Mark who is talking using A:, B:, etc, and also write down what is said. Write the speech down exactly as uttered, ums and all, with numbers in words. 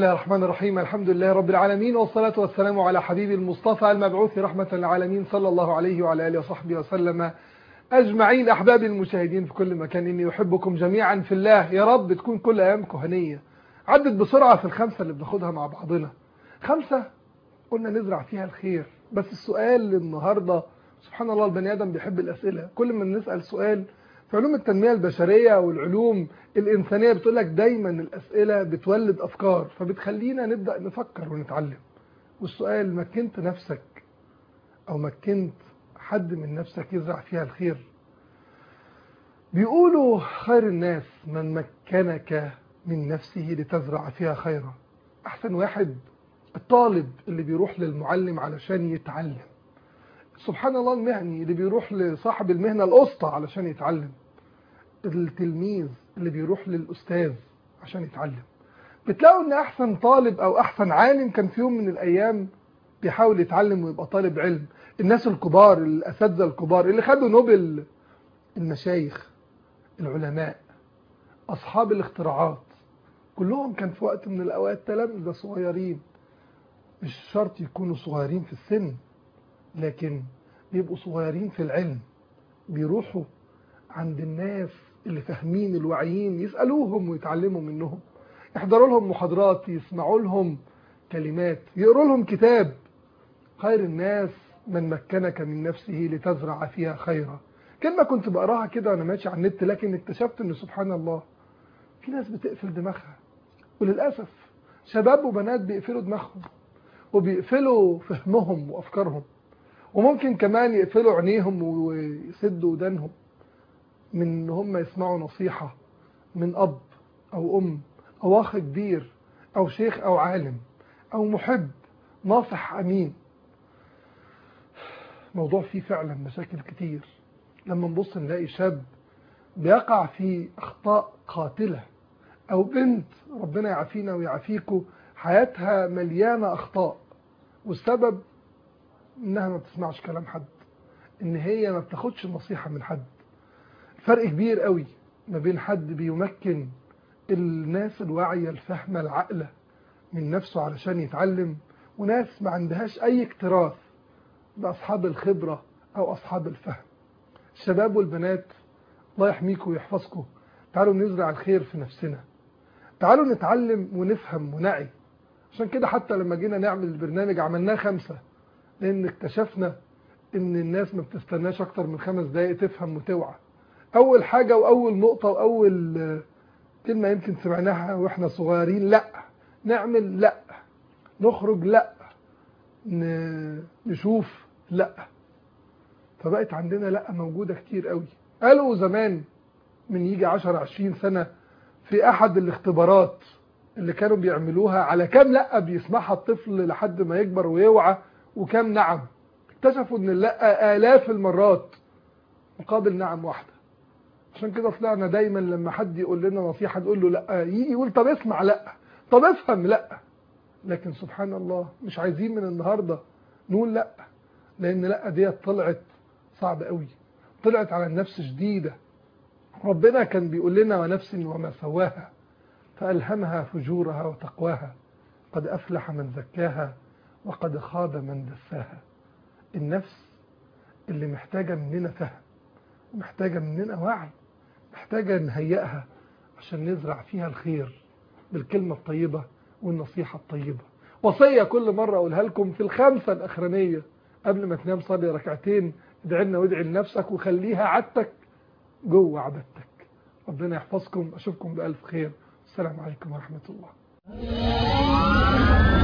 A: الله الرحمن الرحيم. الحمد لله رب العالمين، والصلاة والسلام على حبيب المصطفى المبعوث رحمة للعالمين صلى الله عليه وعلى آله وصحبه وسلم أجمعين. أحبابي المشاهدين في كل مكان، إني أحبكم جميعا في الله. يا رب تكون كل أيامكم هنية. عدت بسرعة في الخمسة اللي بناخدها مع بعضنا، خمسة قلنا نزرع فيها الخير. بس السؤال النهاردة، سبحان الله، البني آدم بيحب الأسئلة. كل ما نسأل سؤال في علوم التنمية البشرية والعلوم الإنسانية بتقول لك دايما الأسئلة بتولد أفكار، فبتخلينا نبدأ نفكر ونتعلم. والسؤال، مكنت نفسك أو مكنت حد من نفسك يزرع فيها الخير؟ بيقولوا خير الناس من مكنك من نفسه لتزرع فيها خيرا. أحسن واحد الطالب اللي بيروح للمعلم علشان يتعلم. سبحان الله، المهني اللي بيروح لصاحب المهنة الأسطى علشان يتعلم. التلميذ اللي بيروح للأستاذ عشان يتعلم. بتلاقوا ان احسن طالب او احسن عالم كان في يوم من الايام بيحاول يتعلم ويبقى طالب علم. الناس الكبار، الاساتذه الكبار اللي خدوا نوبل، المشايخ، العلماء، اصحاب الاختراعات، كلهم كان في وقت من الاوقات تلامذه صغيرين. مش شرط يكونوا صغيرين في السن، لكن بيبقوا صغيرين في العلم. بيروحوا عند الناس اللي فاهمين الواعيين يسألوهم ويتعلموا منهم، يحضروا لهم محاضرات، يسمعوا لهم كلمات، يقروا لهم كتاب. خير الناس من مكنك من نفسه لتزرع فيها خيرا. كلمة كنت بقراها كده وانا ماشي على النت، لكن اكتشفت ان سبحان الله في ناس بتقفل دماغها. وللأسف شباب وبنات بيقفلوا دماغهم وبيقفلوا فهمهم وأفكارهم، وممكن كمان يقفلوا عينيهم ويسدوا ودانهم من ان هم يسمعوا نصيحة من أب أو أم أو أخ كبير أو شيخ أو عالم أو محب ناصح أمين. موضوع فيه فعلا مشاكل كتير. لما نبص نلاقي شاب بيقع في أخطاء قاتلة، أو بنت ربنا يعافينا ويعافيكوا حياتها مليانة أخطاء، والسبب إنها ما بتسمعش كلام حد، إن هي ما بتاخدش النصيحة من حد. فرق كبير قوي ما بين حد بيمكن الناس الواعية الفهمة العقلة من نفسه علشان يتعلم، وناس ما عندهاش أي اكتراث بأصحاب الخبرة أو أصحاب الفهم. الشباب والبنات، الله يحميكم ويحفظكم، تعالوا نزرع الخير في نفسنا. تعالوا نتعلم ونفهم ونعي. عشان كده حتى لما جينا نعمل البرنامج عملناه خمسة، لأن اكتشفنا إن الناس ما بتستناش أكتر من خمس دقايق تفهم وتوعى. أول حاجة وأول نقطة وأول كلمة يمكن سمعناها وإحنا صغيرين: لأ. نعمل لأ، نخرج لأ، نشوف لأ. فبقت عندنا لأ موجودة كتير قوي. قالوا زمان من يجي عشر عشرين سنة في أحد الاختبارات اللي كانوا بيعملوها على كام لأ بيسمعها الطفل لحد ما يكبر ويوعى وكام نعم، اكتشفوا ان اللأ آلاف المرات مقابل نعم واحدة. عشان كده طلعنا دايما لما حد يقول لنا نصيحة نقول له لأ، يجي يقول طب اسمع لأ، طب افهم لأ. لكن سبحان الله مش عايزين من النهاردة نقول لأ، لأن لأ ديت طلعت صعبة قوي، طلعت على النفس شديدة. ربنا كان بيقول لنا: ونفس وما سواها فألهمها فجورها وتقواها قد أفلح من زكاها وقد خاب من دساها. النفس اللي محتاجة مننا فهم، محتاجة مننا وعي، محتاجة نهيئها عشان نزرع فيها الخير بالكلمة الطيبة والنصيحة الطيبة. وصية كل مرة أقولها لكم في الخمسة الأخرانية: قبل ما تنام صلي ركعتين، ادعي لنا وادعي لنفسك، وخليها عادتك جوه عبادتك. ربنا يحفظكم، أشوفكم بألف خير. السلام عليكم ورحمة الله.